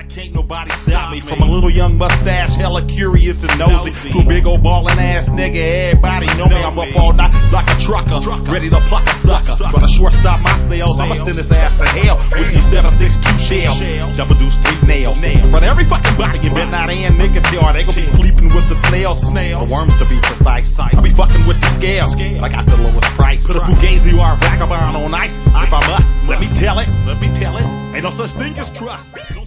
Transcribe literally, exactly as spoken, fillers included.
like can't nobody stop me. From a little young mustache, hella curious and nosy, to a big old ballin' ass nigga, everybody know me. I'm up all night like a trucker, ready to pluck a sucker. Tryna shortstop my sales, I'ma send this ass to hell with these seven six two shells. Double deuce three nails. In front of every fucking body, you bet not and nigga tell. They gon' be sleeping with the snails, the worms to be precise. I be fucking with the scales, I got the lowest price. Could a fugazi or a vagabond on ice? If I must, let me tell it, let me tell it. Ain't no such thing as trust.